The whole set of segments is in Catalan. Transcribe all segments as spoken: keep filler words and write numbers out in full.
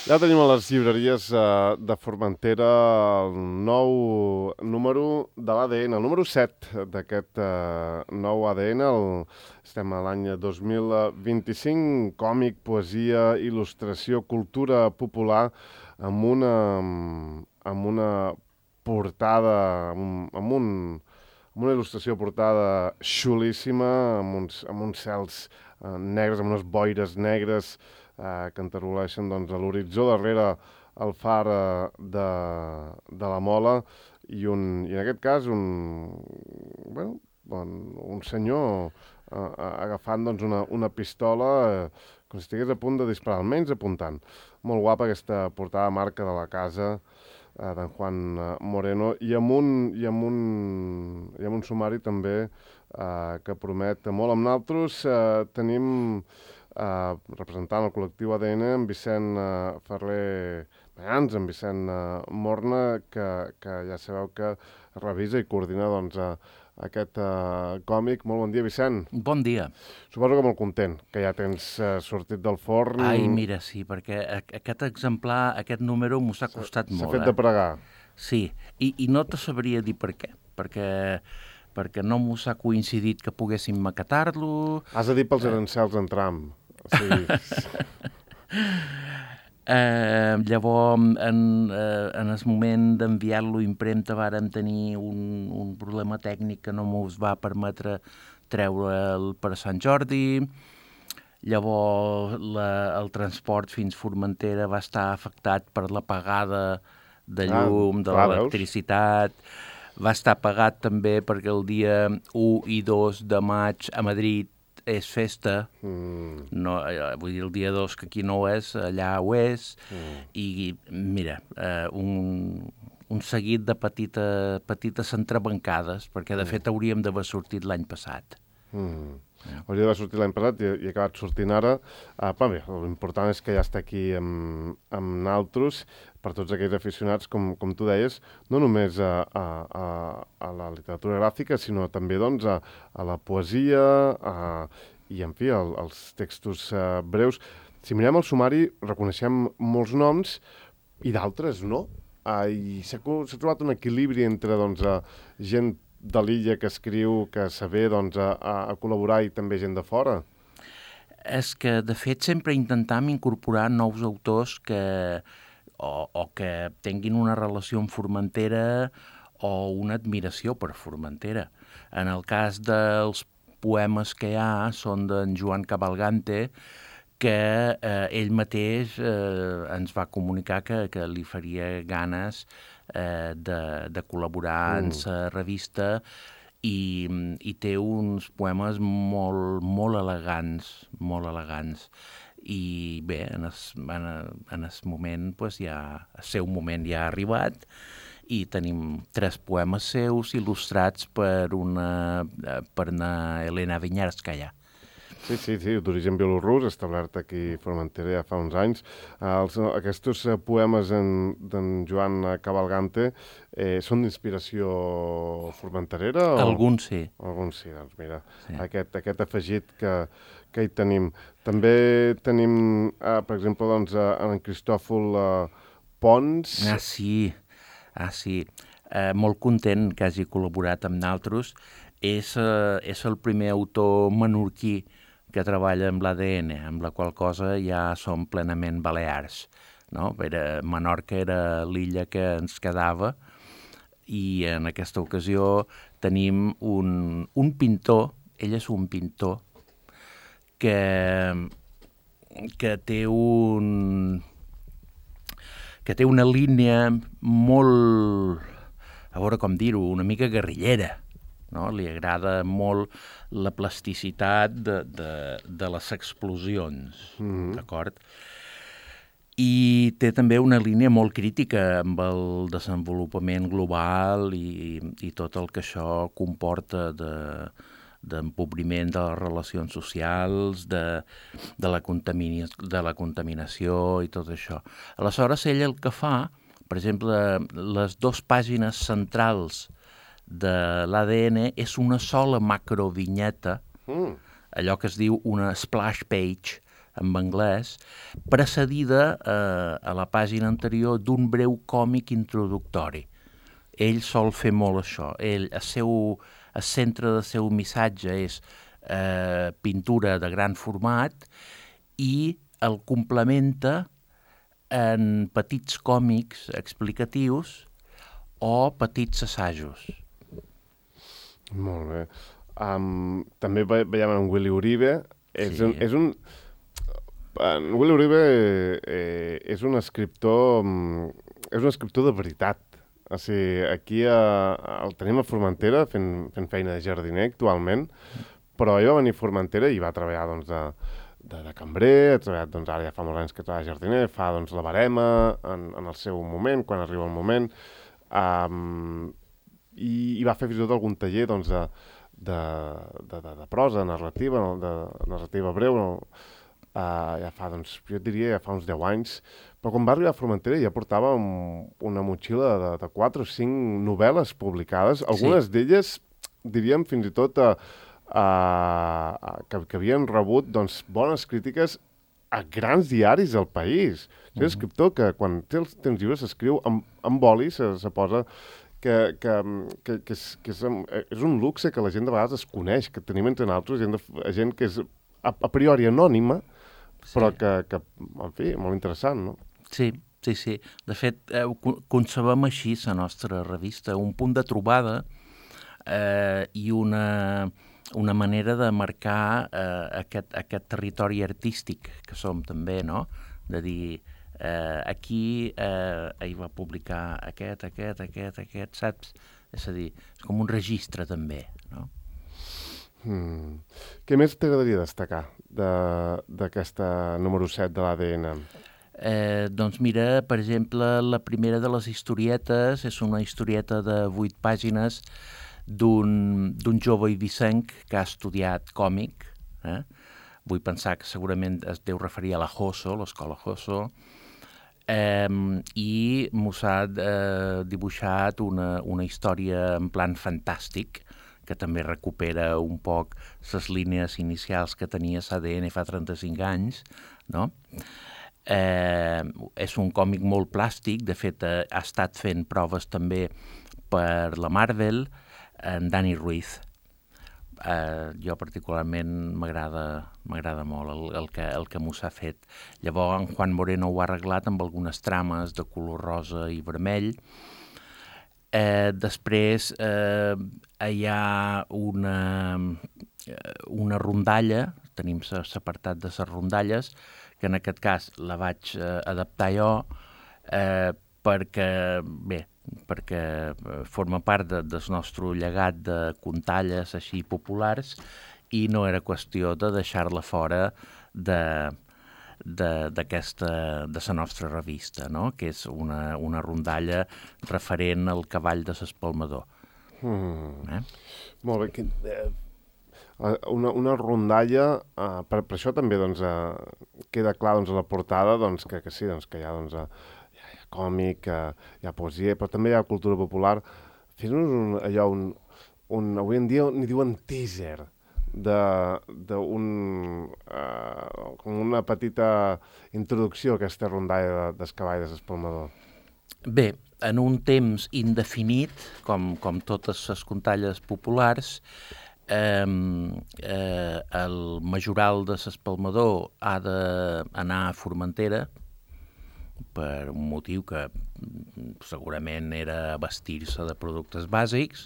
Ja tenim a les llibreries uh, de Formentera el nou número de l'A D N, el número set d'aquest uh, nou A D N. El, estem a l'any dos mil vint-i-cinc, còmic, poesia, il·lustració, cultura popular, amb una, amb una portada, amb, amb, un, amb una il·lustració portada xulíssima, amb uns, amb uns cels uh, negres, amb unes boires negres, Uh, que enteroleixen doncs, a l'horitzó darrere el far uh, de, de la Mola i, un, i en aquest cas un, bueno, un, un senyor uh, agafant doncs, una, una pistola uh, com si estigués a punt de disparar, almenys apuntant. Molt guapa aquesta portada marca de la casa uh, d'en Juan uh, Moreno i amb, un, i, amb un, i amb un sumari també uh, que promet molt. Amb nosaltres uh, tenim Uh, representant el col·lectiu A D N, en Vicent uh, Ferrer Mayans, en Vicent uh, Morna, que, que ja sabeu que revisa i coordina doncs, uh, aquest uh, còmic. Molt bon dia, Vicent. Bon dia. Suposo que molt content, que ja tens uh, sortit del forn. Ai, mira, sí, perquè aquest exemplar, aquest número m'ho s'ha costat molt. S'ha fet eh? de pregar. Sí, i, i no te sabria dir per què, perquè... perquè no m'ho s'ha coincidit que poguéssim maquetar-lo... Has de dir pels arancels en tram. Sí. eh, llavors, en, eh, en el moment d'enviar-lo a impremta vàrem tenir un, un problema tècnic que no mos va permetre treure'l per Sant Jordi. Llavors, la, el transport fins Formentera va estar afectat per l'apagada de llum, ah, de l'electricitat. Va estar pagat també perquè el dia u i dos de maig a Madrid és festa, mm. no, vull dir, el dia dos que aquí no ho és, allà ho és, mm. i mira, eh, un, un seguit de petita, petites entrebancades, perquè de mm. fet hauríem d'haver sortit l'any passat. Mm. Ja. Hauria d'haver sortit l'any passat i, i acabat sortint ara. Uh, però bé, l'important és que ja està aquí amb, amb naltros, per tots aquells aficionats, com, com tu deies, no només a, a, a, a la literatura gràfica, sinó també doncs, a, a la poesia a, i, en fi, al, als textos uh, breus. Si mirem el sumari, reconeixem molts noms i d'altres no. Uh, I s'ha, s'ha trobat un equilibri entre doncs, uh, gent de l'illa que escriu, que saber doncs, a, a col·laborar i també gent de fora? És que, de fet, sempre intentem incorporar nous autors que, o, o que tinguin una relació amb Formentera o una admiració per Formentera. En el cas dels poemes que hi ha són d'en Joan Cavalgante, que eh, ell mateix eh, ens va comunicar que, que li faria ganes eh, de, de col·laborar mm. en la revista i, i té uns poemes molt, molt elegants, molt elegants. I bé, en el, en el, en el moment, pues, ja, el seu moment ja ha arribat i tenim tres poemes seus il·lustrats per una, per una Elena Vinyarskaya. Sí, sí, sí, d'origen bielorrus, establert aquí a Formentera ja fa uns anys. Els, aquests poemes d'en Joan Cavalgante eh, són d'inspiració formenterera? O? Alguns sí. Alguns sí, doncs mira, sí. Aquest, aquest afegit que, que hi tenim. També tenim, eh, per exemple, doncs, en Cristòfol eh, Pons. Ah, sí, ah, sí. Eh, molt content que hagi col·laborat amb nosaltres. És, eh, és el primer autor menorquí que treballa amb l'A D N, amb la qual cosa ja som plenament balears. No? Era, Menorca era l'illa que ens quedava i en aquesta ocasió tenim un, un pintor, ell és un pintor, que, que té un que té una línia molt, a veure com dir-ho, una mica guerrillera. No? Li agrada molt la plasticitat de, de, de les explosions, mm-hmm. d'acord? I té també una línia molt crítica amb el desenvolupament global i, i tot el que això comporta de, d'empobriment de les relacions socials, de, de, la contamina, de la contaminació i tot això. Aleshores, ell el que fa, per exemple, les dues pàgines centrals de l'A D N és una sola macrovinyeta, mm. allò que es diu una splash page en anglès, precedida eh, a la pàgina anterior d'un breu còmic introductori. Ell sol fer molt això. Ell, el, seu, el centre del seu missatge és eh, pintura de gran format i el complementa en petits còmics explicatius o petits assajos. Molt bé. Um, també ve veiem en Willy Uribe. És sí. un, és un... En Willy Uribe eh, és un escriptor... És un escriptor de veritat. O sigui, aquí a, el tenim a Formentera fent, fent feina de jardiner actualment, però ell va venir a Formentera i va treballar doncs, de, de, de cambrer, ha treballat, doncs, ara ja fa molts anys que treballa jardiner, fa doncs, la barema en, en el seu moment, quan arriba el moment, um, i, i va fer fins i tot algun taller doncs, de, de, de, de, de prosa, narrativa, no? de narrativa breu, no? Uh, ja fa, doncs, jo diria, ja fa uns deu anys, però quan va arribar a Formentera ja portava un, una motxilla de, de quatre o cinc novel·les publicades, algunes sí. d'elles, diríem, fins i tot uh, uh, que, que havien rebut doncs, bones crítiques a grans diaris del país. Uh-huh. És un escriptor que quan té els, té els llibres s'escriu amb, amb boli, se, se posa que, que, que, que, és, que és, és un luxe que la gent de vegades es coneix, que tenim entre nosaltres gent, de, gent que és a, a priori anònima, sí. però que, que, en fi, molt interessant, no? Sí, sí, sí. De fet, eh, concebem així la nostra revista, un punt de trobada eh, i una, una manera de marcar eh, aquest, aquest territori artístic que som també, no? De dir, eh, aquí eh, ell va publicar aquest, aquest, aquest, aquest, saps? És a dir, és com un registre també, no? Hmm. Què més t'agradaria destacar d'aquesta número set de l'A D N? Eh, doncs mira, per exemple, la primera de les historietes és una historieta de vuit pàgines d'un d'un jove eivissenc que ha estudiat còmic. Eh? Vull pensar que segurament es deu referir a la Joso, l'escola Joso, eh, i mos ha eh, dibuixat una, una història en plan fantàstic, que també recupera un poc les línies inicials que tenia l'A D N fa trenta-cinc anys, no? Eh, és un còmic molt plàstic, de fet eh, ha estat fent proves també per la Marvel, en Dani Ruiz. Eh, jo particularment m'agrada m'agrada molt el, el que, el que m'ho s'ha fet. Llavors en Juan Moreno ho ha arreglat amb algunes trames de color rosa i vermell. Eh, després eh, hi ha una, una rondalla, tenim l'apartat de les rondalles, que en aquest cas la vaig eh, adaptar jo eh, perquè, bé, perquè forma part de, del nostre llegat de contalles així populars i no era qüestió de deixar-la fora de d'aquesta, de la nostra revista, no? Que és una, una rondalla referent al cavall de l'Espalmador. Mm. Eh? Molt bé. Que, eh, una, una rondalla, eh, per, per això també doncs, eh, queda clar doncs, a la portada doncs, que, que sí, doncs, que hi ha, doncs, eh, hi ha, hi ha còmic, eh, hi ha poesia, però també hi ha cultura popular. Fes-nos un, allò, un, un, avui en dia n'hi diuen teaser, d'un uh, com una petita introducció a aquesta rondalla del cavall de l'Espalmador. Bé, en un temps indefinit, com, com totes les contalles populars, eh, eh, el majoral de l'Espalmador ha d'anar a Formentera per un motiu que segurament era vestir-se de productes bàsics,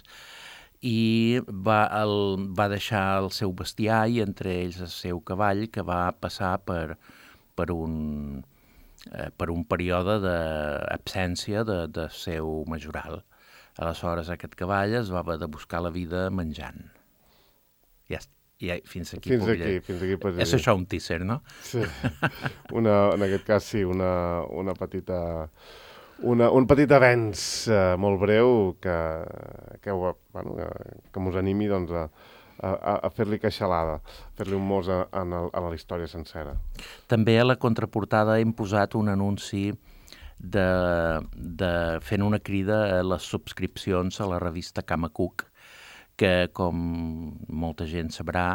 i va, el, va deixar el seu bestiar i entre ells el seu cavall, que va passar per, per, un, eh, per un període d'absència de, de seu majoral. Aleshores aquest cavall es va haver de buscar la vida menjant. Ja, ja fins aquí. Fins aquí, fins aquí. És això un teaser, no? Sí. Una, en aquest cas sí, una, una petita... Una, un petit avenç uh, molt breu que, que, bueno, que, que mos animi doncs, a, a, a fer-li queixalada, fer-li un mos a, a, a la història sencera. També a la contraportada hem posat un anunci de, de fent una crida a les subscripcions a la revista Camacuc, que, com molta gent sabrà,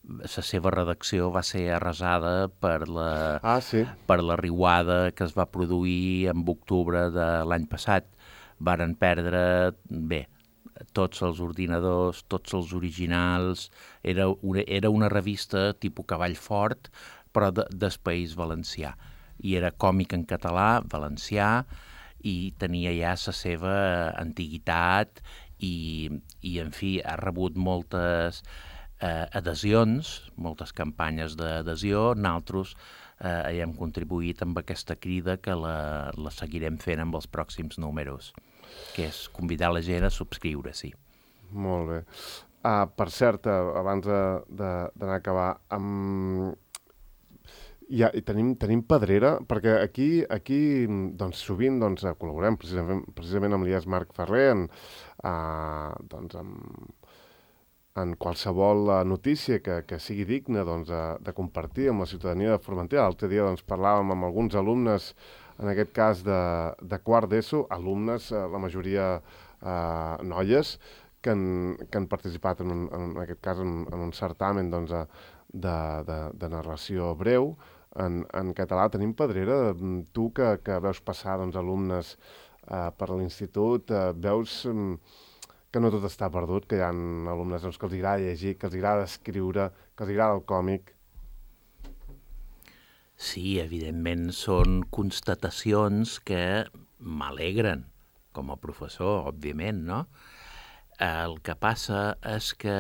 la seva redacció va ser arrasada per la, ah, sí. per la riuada que es va produir en octubre de l'any passat. Varen perdre, bé, tots els ordinadors, tots els originals. Era una, era una revista tipus Cavall Fort, però de, del País Valencià. I era còmic en català, valencià, i tenia ja la seva antiguitat i, i en fi, ha rebut moltes eh, adhesions, moltes campanyes d'adhesió. Nosaltres eh, hi hem contribuït amb aquesta crida que la, la seguirem fent amb els pròxims números, que és convidar la gent a subscriure-s'hi. Molt bé. Uh, per cert, uh, abans d'anar a acabar, amb... Ja, i tenim, tenim pedrera, perquè aquí, aquí doncs, sovint doncs, col·laborem precisament, precisament amb l'I A S Marc Ferrer en, uh, doncs, amb, en qualsevol notícia que, que sigui digna doncs, de, de compartir amb la ciutadania de Formentera. L'altre dia doncs, parlàvem amb alguns alumnes, en aquest cas de, de quart d'ESO, alumnes, uh, la majoria uh, noies, que han, que han participat en, un, en aquest cas en, en un certamen doncs, de, de, de narració breu. En, en català tenim pedrera. Tu que, que veus passar doncs, alumnes eh, per l'institut, eh, veus um, que no tot està perdut, que hi ha alumnes doncs, que els agrada llegir, que els agrada escriure, que els agrada el còmic. Sí, evidentment són constatacions que m'alegren com a professor, òbviament, no? El que passa és que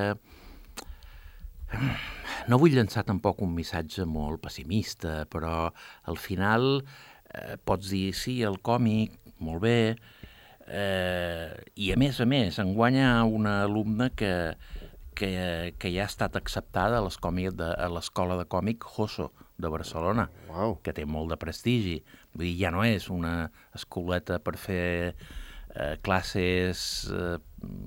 no vull llançar tampoc un missatge molt pessimista, però al final eh, pots dir, sí, el còmic, molt bé, eh, i a més a més, enguany hi ha una alumna que, que, que ja ha estat acceptada a l'Escola de Còmic Joso de Barcelona, wow. que té molt de prestigi. Vull dir, ja no és una escoleta per fer eh, classes eh,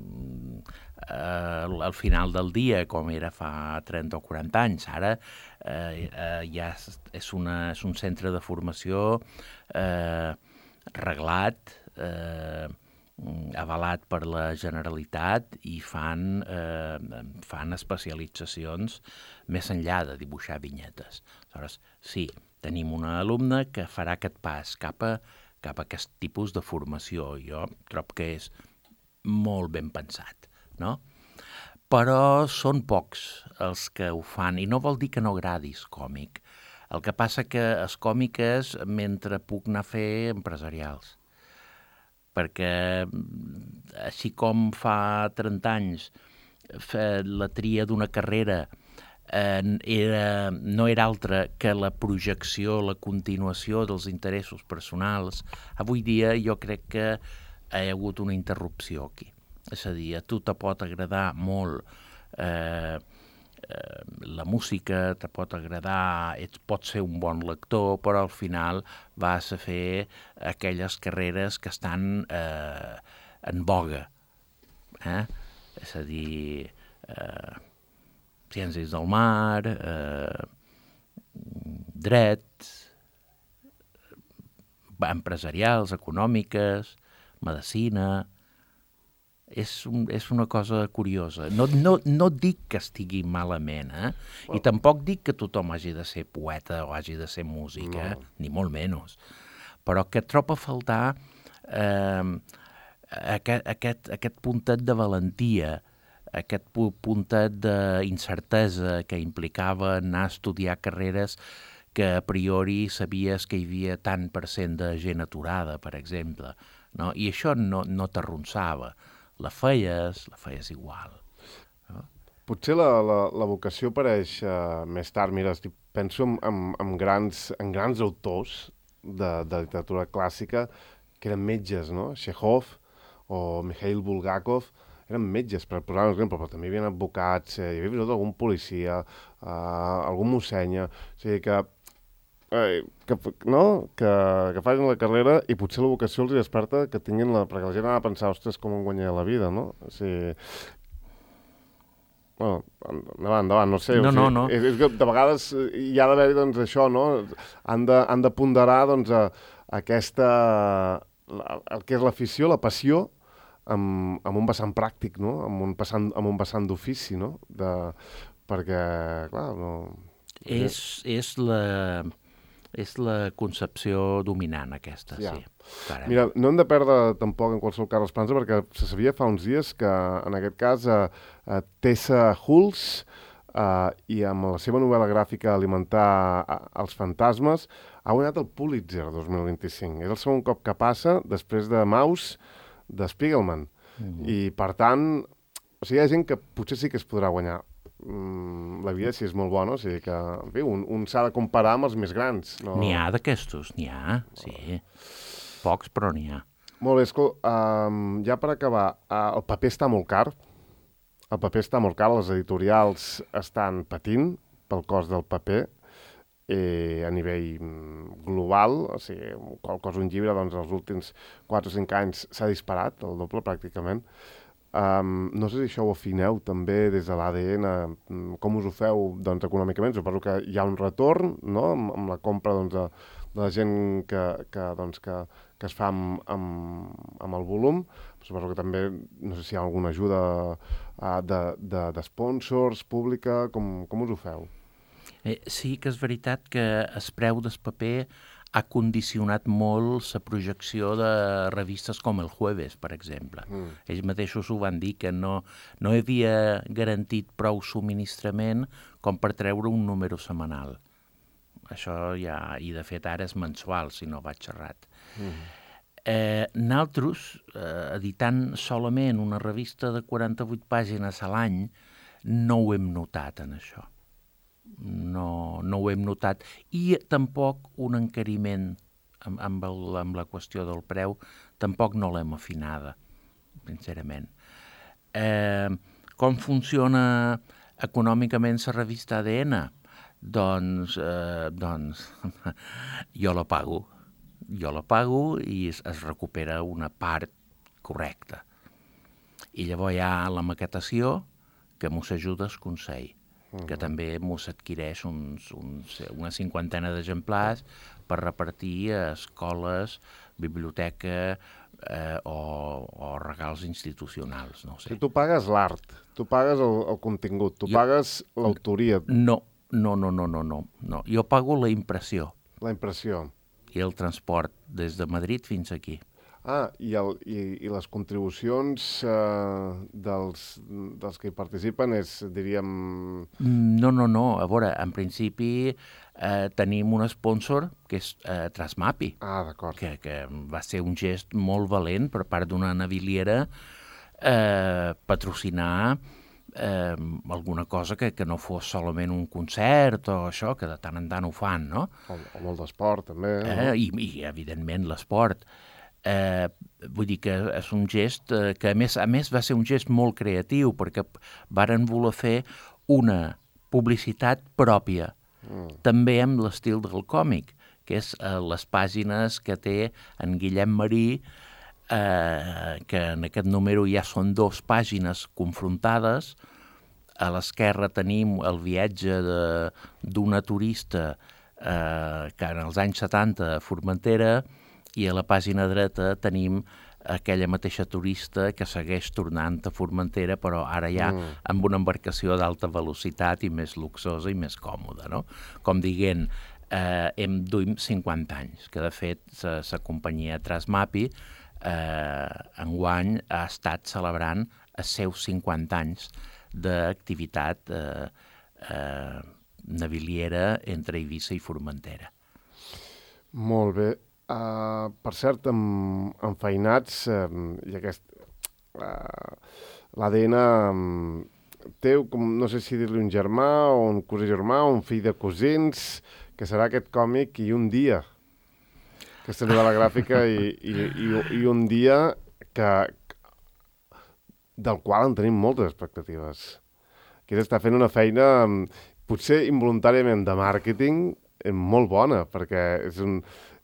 Uh, al final del dia, com era fa trenta o quaranta anys. Ara eh, uh, ja és, una, és un centre de formació eh, reglat, eh, avalat per la Generalitat i fan, eh, fan especialitzacions més enllà de dibuixar vinyetes. Aleshores, sí, tenim una alumna que farà aquest pas cap a, cap a aquest tipus de formació. Jo trobo que és molt ben pensat, no? Però són pocs els que ho fan, i no vol dir que no agradis còmic. El que passa que els còmiques, mentre puc anar a fer empresarials, perquè així com fa trenta anys la tria d'una carrera eh, era, no era altra que la projecció, la continuació dels interessos personals, avui dia jo crec que hi ha hagut una interrupció aquí. És a dir, a tu te pot agradar molt eh, eh, la música, te pot agradar, ets, pots ser un bon lector, però al final vas a fer aquelles carreres que estan eh, en boga. Eh? És a dir, eh, ciències del mar, eh, dret, empresarials, econòmiques, medicina. És, un, és una cosa curiosa. No, no, no dic que estigui malament, eh? Well, I tampoc dic que tothom hagi de ser poeta o hagi de ser músic, no. eh? Ni molt menys. Però que trobo a faltar eh, aquest, aquest, aquest puntet de valentia, aquest puntet d'incertesa que implicava anar a estudiar carreres que a priori sabies que hi havia tant per cent de gent aturada, per exemple, no? I això no, no t'arronsava. La feies, la feies igual. No? Potser la, la, la vocació apareix uh, més tard. Mira, estic, penso en, en, en, grans, en grans autors de, de literatura clàssica que eren metges, no? Chekhov o Mikhail Bulgakov eren metges, per posar un exemple, però també hi havia advocats, eh, hi havia tot algun policia, uh, algun mossenya, o sigui que Eh, que, no? que, que facin la carrera i potser la vocació els desperta que tinguin la... perquè la gent ha de pensar, ostres, com em guanyaré la vida, no? O sigui... Bueno, endavant, endavant, no sé. No, o sigui, no, no. És, és que de vegades hi ha d'haver-hi, doncs, això, no? Han de, han de ponderar, doncs, a, a aquesta... La, el que és l'afició, la passió, amb, amb un vessant pràctic, no? Amb un vessant, amb un vessant d'ofici, no? De... perquè, clar, no... És, és la... És la concepció dominant, aquesta, ja. sí. Caram. Mira, no hem de perdre tampoc en qualsevol cas l'esperança, perquè se sabia fa uns dies que, en aquest cas, eh, eh, Tessa Hulse, eh, i amb la seva novel·la gràfica Alimentar els fantasmes, ha guanyat el Pulitzer dos mil vint-i-cinc. És el segon cop que passa després de Maus, de Spiegelman. Mm-hmm. I, per tant, o sigui, hi ha gent que potser sí que es podrà guanyar. Mm, la vida sí és molt bona, o sigui que, en fi, un, un s'ha de comparar amb els més grans. No? N'hi ha d'aquestos, n'hi ha, sí. Pocs, però n'hi ha. Molt bé, escol, um, ja per acabar, uh, el paper està molt car, el paper està molt car, les editorials estan patint pel cost del paper, eh, a nivell global, o sigui, qual cosa un llibre, doncs, els últims quatre o cinc anys s'ha disparat, el doble pràcticament. Um, no sé si això ho afineu també des de l'A D N, com us ho feu doncs, econòmicament. Suposo que hi ha un retorn, no?, amb, amb la compra doncs, de, de la gent que, que, doncs, que, que es fa amb, amb, amb el volum. Suposo que també, no sé si hi ha alguna ajuda uh, de, de, de sponsors pública, com, com us ho feu? Eh, sí que és veritat que el preu del paper ha condicionat molt la projecció de revistes com El Jueves, per exemple. Mm. Ells mateixos ho van dir, que no, no havia garantit prou subministrament com per treure un número setmanal. Això ja, i de fet ara és mensual, si no vaig errat. Mm. Eh, nosaltres, eh, editant solament una revista de quaranta-vuit pàgines a l'any, no ho hem notat en això. No, no ho hem notat. I tampoc un encariment amb, amb, el, amb la qüestió del preu, tampoc no l'hem afinada, sincerament. Eh, com funciona econòmicament la revista A D N? Doncs, eh, doncs jo la pago. Jo la pago i es, es recupera una part correcta. I llavors hi ha la maquetació, que mos ajuda el Consell, uh-huh. que també mos adquireix uns, uns, una cinquantena d'exemplars per repartir a escoles, biblioteca eh, o, o regals institucionals. No sé. Si tu pagues l'art, tu pagues el, el contingut, tu jo, pagues l'autoria. No, no, no, no, no, no, no. Jo pago la impressió. La impressió. I el transport des de Madrid fins aquí. Ah, i, el, i, i les contribucions eh, dels, dels que hi participen és, diríem... No, no, no. A veure, en principi eh, tenim un sponsor que és eh, Trasmapi. Ah, d'acord. Que, que va ser un gest molt valent per part d'una naviliera eh, patrocinar eh, alguna cosa que, que no fos solament un concert o això, que de tant en tant ho fan, no? O, o molt d'esport, també. Eh, no? I, I, evidentment, l'esport. Eh, vull dir que és un gest eh, que a més, a més va ser un gest molt creatiu, perquè varen voler fer una publicitat pròpia, mm. també amb l'estil del còmic, que és eh, les pàgines que té en Guillem Marí, eh, que en aquest número ja són dues pàgines confrontades. A l'esquerra tenim el viatge d'una turista eh, que en els anys setanta a Formentera, i a la pàgina dreta tenim aquella mateixa turista que segueix tornant a Formentera, però ara ja mm. amb una embarcació d'alta velocitat i més luxosa i més còmoda, no? Com dient, eh, hem duim cinquanta anys, que de fet la companyia Trasmapi eh, enguany ha estat celebrant els seus cinquanta anys d'activitat eh, eh, naviliera entre Eivissa i Formentera. Molt bé. Uh, per cert, amb, amb feinats, uh, i aquest, uh, l'A D N um, té, com, no sé si dir-li un germà o un cosí germà o un fill de cosins, que serà aquest còmic I un dia, aquesta novel·la gràfica i, i, i, i un dia que, del qual en tenim moltes expectatives. Que està fent una feina, um, potser involuntàriament de màrqueting, molt bona, perquè és un...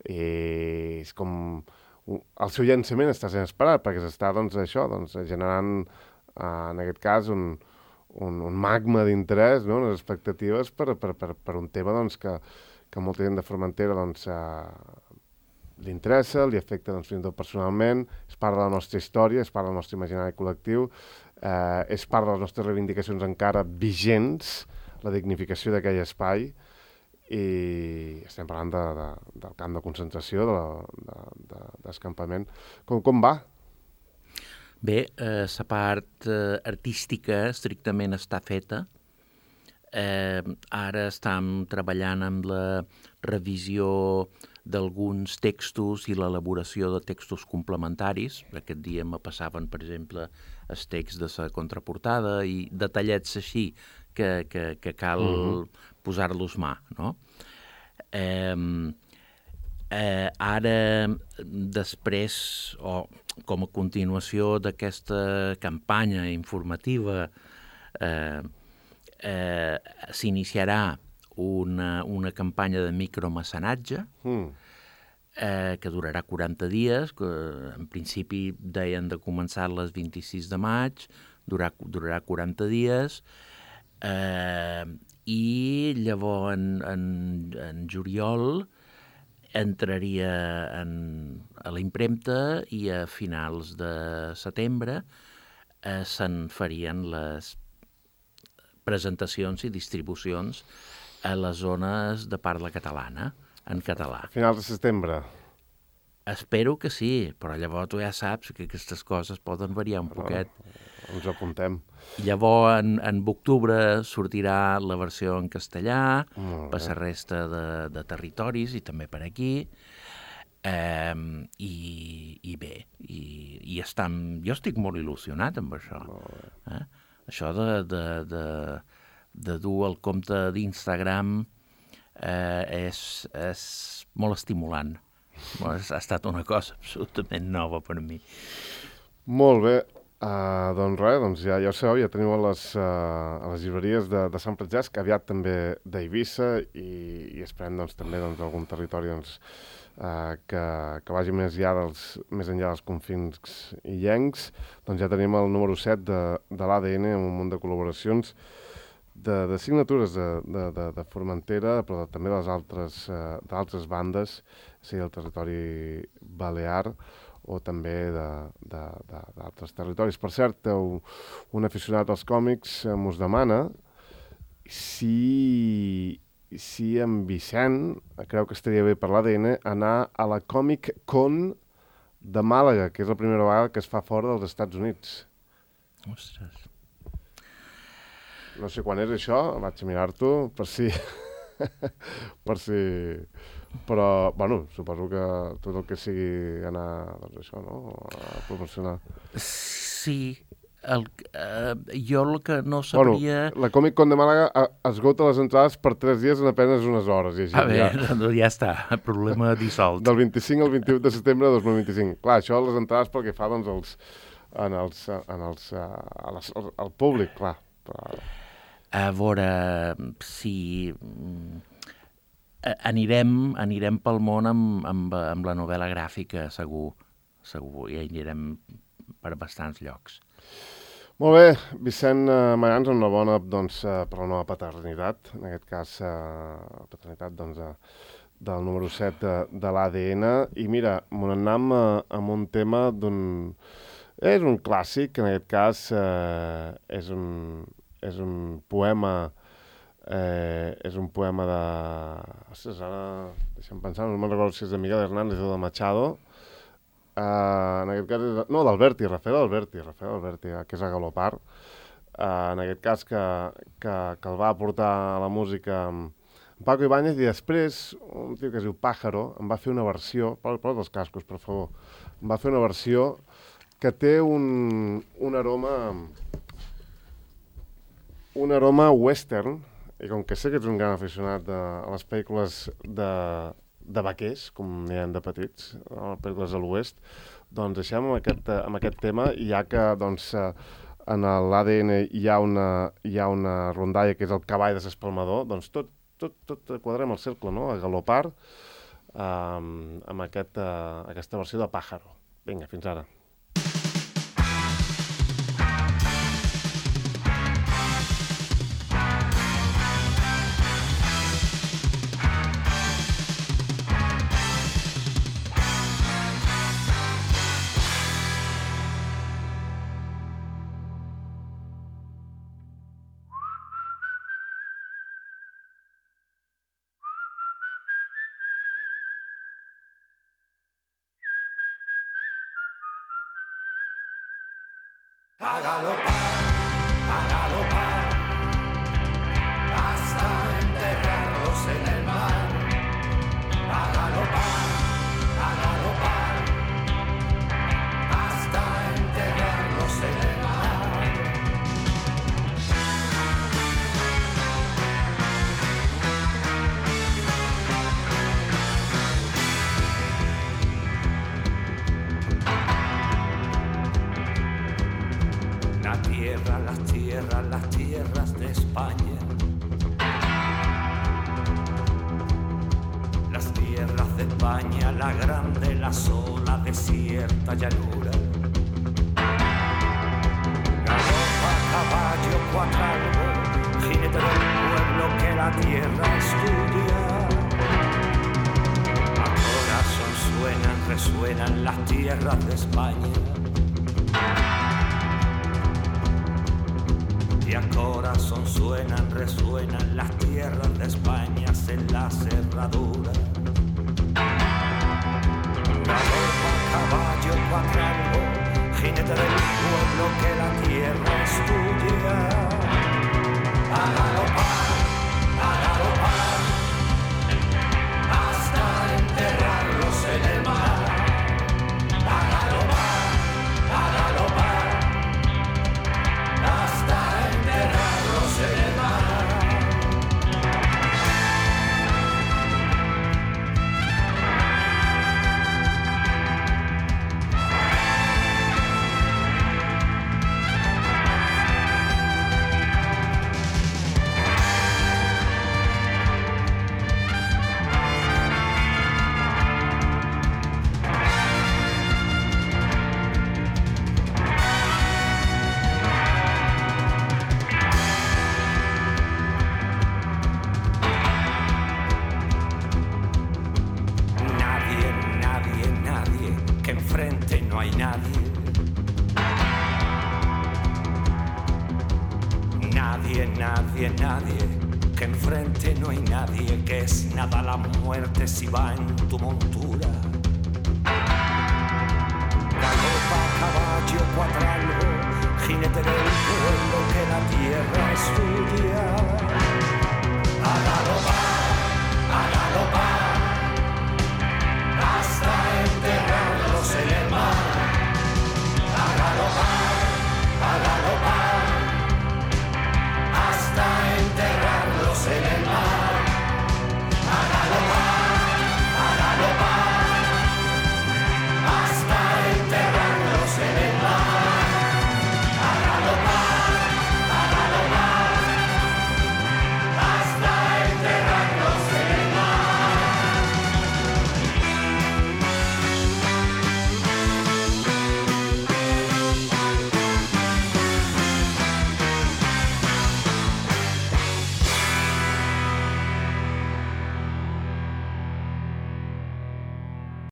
I és com... El seu llançament està sent esperat, perquè s'està, doncs, això, doncs, generant, eh, en aquest cas, un, un, un magma d'interès, no?, unes expectatives per, per, per, per un tema, doncs, que, que molta gent de Formentera, doncs, eh, li interessa, li afecta, doncs, fins i tot personalment, és part de la nostra història, és part del nostre imaginari col·lectiu, eh, és part de les nostres reivindicacions encara vigents, la dignificació d'aquell espai, i estem parlant de, de, del camp de concentració, de, de, de, d'escampament. Com, com va? Bé, eh, la part eh, artística estrictament està feta. Eh, ara estem treballant amb la revisió d'alguns textos i l'elaboració de textos complementaris. Aquest dia me passaven, per exemple, els texts de la contraportada i detallets així que, que, que cal uh-huh. posar-los mà, no? Eh, eh, ara, després, o com a continuació d'aquesta campanya informativa, eh, eh, s'iniciarà una, una campanya de micromecenatge mm. eh, que durarà quaranta dies, que en principi deien de començar les vint-i-sis de maig, durarà, durarà quaranta dies, eh, i llavors en, en, en juliol entraria en, a la impremta i a finals de setembre eh, se'n farien les presentacions i distribucions a les zones de parla catalana, en català. A finals de setembre? Espero que sí, però llavors tu ja saps que aquestes coses poden variar un però, poquet. Ens apuntem. Llavors, en, en octubre sortirà la versió en castellà, per la resta de, de territoris i també per aquí. Eh, i, i bé, i, i estam, jo estic molt il·lusionat amb això. Eh? Això de, de, de, de dur el compte d'Instagram eh, és, és molt estimulant. Bueno, ha estat una cosa absolutament nova per mi. Molt bé. Uh, doncs res, doncs ja, ja ho sabeu, ja teniu a les, uh, a les llibreries de, de Sant Francesc, aviat també d'Eivissa, i, i esperem doncs, també doncs, algun territori doncs, uh, que, que vagi més, ja dels, més enllà dels confins illencs. Doncs ja tenim el número set de, de l'A D N amb un munt de col·laboracions, de, de signatures de, de, de, de Formentera, però també de les altres, uh, d'altres bandes, sigui el territori balear, o també d'altres territoris. Per cert, un aficionat als còmics mos demana si, si en Vicent creu que estaria bé per l'A D N anar a la Comic Con de Màlaga, que és la primera vegada que es fa fora dels Estats Units. Ostres. No sé quan és això, vaig a mirar-t'ho, per si... per si... Però, bueno, suposo que tot el que sigui anar, doncs això, no?, a promocionar. Sí, el, eh, jo el que no sabria... Bueno, la Comic Con de Màlaga esgota les entrades per tres dies en apenes unes hores. I així, a veure, ja. ja està, problema dissolt. Del vint-i-cinc al vint-i-vuit de setembre de dos mil vint-i-cinc. Clar, això les entrades pel que fa, doncs, els, en els, en els, a les, al públic, clar. Però... A veure, si... Anirem, anirem pel món amb, amb, amb la novel·la gràfica, segur, segur, i anirem per bastants llocs. Molt bé, Vicent uh, Mayans, enhorabona doncs, uh, per la nova paternitat, en aquest cas uh, paternitat doncs, uh, del número set de, de l'A D N, i mira, m'ho anem uh, amb un tema d'un... És un clàssic, en aquest cas uh, és, un, és un poema... Eh, és un poema de... Ostres, ara deixa'm pensar, no me'n recordo si és de Miguel Hernández o de Machado. Eh, en aquest cas és... No, d'Alberti, Rafael Alberti, Rafael Alberti, que és a Galopar. Eh, en aquest cas que, que, que el va aportar a la música Paco Ibáñez, i després un tio que es diu Pájaro em va fer una versió... Posa els cascos, per favor. Em va fer una versió que té un, un aroma... un aroma western, i com que sé que ets un gran aficionat de, a les pel·lícules de, de vaquers, com n'hi ha de petits, a les pel·lícules de l'Oest, doncs deixem amb aquest, amb aquest tema, i ja que doncs, en l'A D N hi ha, una, hi ha una rondalla que és el cavall de l'espalmador, doncs tot, tot, tot quadrem el cercle, no?, a galopar, um, amb aquest, uh, aquesta versió de Pájaro. Vinga, fins ara. a galopar, a galopar, hasta enterrarlos en el mar, a galopar, a galopar, hasta enterrarlos en el mar. La tierra, las tierras, las tierras de España. Las tierras de España, la grande, la sola, desierta llanura. Galopa, caballo, cuatralgo, jinete del pueblo que la tierra estudia. A corazón suenan, resuenan las tierras de España. Y a corazón suenan, resuenan las tierras de España en la cerradura. Galopa, caballo, cuatralgo, jinete del pueblo que la tierra estudia. A galopar, a galopar, hasta enterrarlos en el mar. A galopar, a galopar, hasta enterrarlos en el mar. No hay nadie, nadie, nadie, nadie, que enfrente no hay nadie, que es nada la muerte si va en tu montura. Galopa, caballo, cuatralgo, jinete del pueblo que la tierra estudia.